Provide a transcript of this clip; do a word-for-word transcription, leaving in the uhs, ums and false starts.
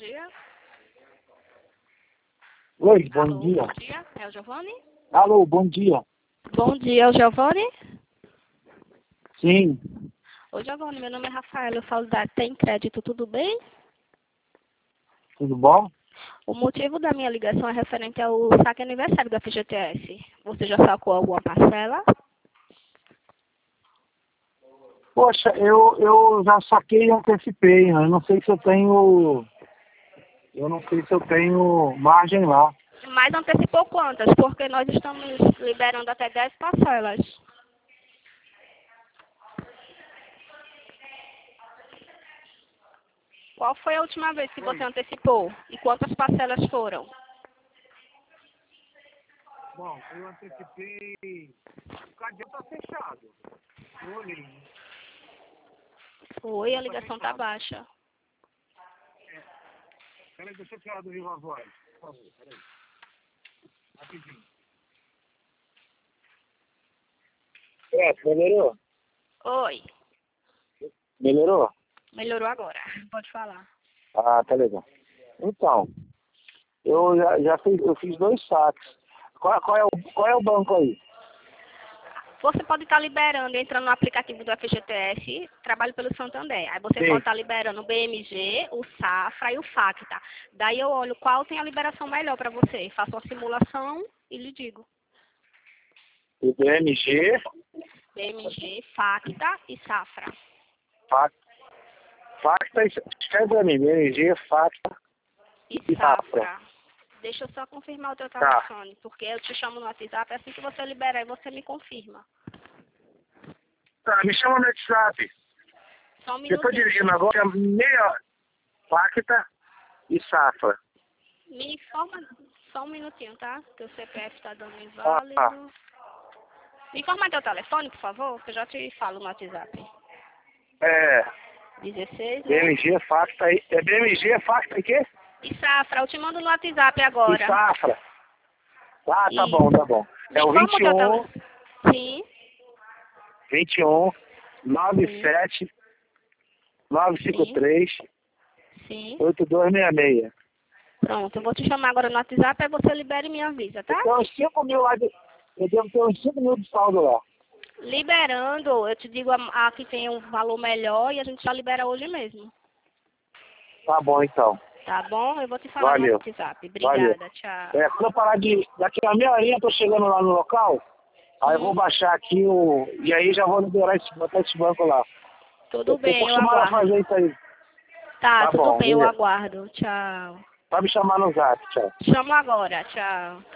dia. Oi, bom Alô, dia. bom dia. É o Giovanni? Alô, bom dia. Bom dia, é o Giovanni? Sim, Oi, Giovanni, meu nome é Rafael, eu falo da Tem Crédito, tudo bem? tudo bom? O motivo da minha ligação é referente ao saque aniversário da F G T S. Você já sacou alguma parcela? Poxa, eu, eu já saquei e antecipei, né? Eu não sei se eu tenho. Eu não sei se eu tenho margem lá. Mas antecipou quantas? Porque nós estamos liberando até dez parcelas. Qual foi a última vez que você antecipou? E quantas parcelas foram? Bom, eu antecipei. O cadeado tá fechado. Eu olhei, né? Oi, a ligação tá baixa. Peraí, deixa eu tirar do vivo a voz. Por favor, peraí. Rapidinho. É, melhorou? Oi, Melhorou? melhorou agora. Pode falar. Ah, tá legal. Então, eu já, já fiz, eu fiz dois saques. Qual, qual, é o, qual é o banco aí? Você pode estar liberando, entrando no aplicativo do F G T S, trabalho pelo Santander. Aí você Sim. pode estar liberando o B M G, o Safra e o Facta. Daí eu olho qual tem a liberação melhor para você. Faço uma simulação e lhe digo. O B M G, B M G, Facta e Safra. Fac- Facta, escreve pra mim, B M G, Facta E e Safra. Safra. Deixa eu só confirmar o teu Tá. telefone, porque eu te chamo no WhatsApp, assim que você liberar, aí você me confirma. Tá, me chama no WhatsApp. Só um Eu tô minutinho. dirigindo agora, meia hora. Facta e Safra. Me informa só um minutinho, tá? Que o C P F tá dando Ah, inválido. tá. Me informa teu telefone, por favor, que eu já te falo no WhatsApp. É, dezesseis, né? B M G, Facta e... É B M G, Facta e quê? E Safra, eu te mando no WhatsApp E agora. Safra. Ah, tá Isso. bom, tá bom. Me É o informa o teu vinte e um, telefone. Sim, vinte e um, noventa e sete, novecentos e cinquenta e três, sim. oitenta e dois sessenta e seis. Pronto, eu vou te chamar agora no WhatsApp, aí você libera e me avisa, tá? Eu tenho uns cinco mil lá de... Eu devo ter uns cinco mil de saldo lá. Liberando, eu te digo a, a que tem um valor melhor e a gente já libera hoje mesmo. Tá bom, então. Tá bom? Eu vou te falar Valeu. no WhatsApp. Valeu. Obrigada, tchau. É, quando eu parar de... Daqui a meia horinha eu tô chegando lá no local, aí eu vou Hum, baixar aqui o... E aí já vou liberar esse, botar esse banco lá. tudo Eu tô bem, eu acostumado a aguardo. fazer isso aí. Tá, Tá tudo bom, bem, eu beleza. aguardo. Tchau. Pode me chamar no zap, tchau. Chamo agora, tchau.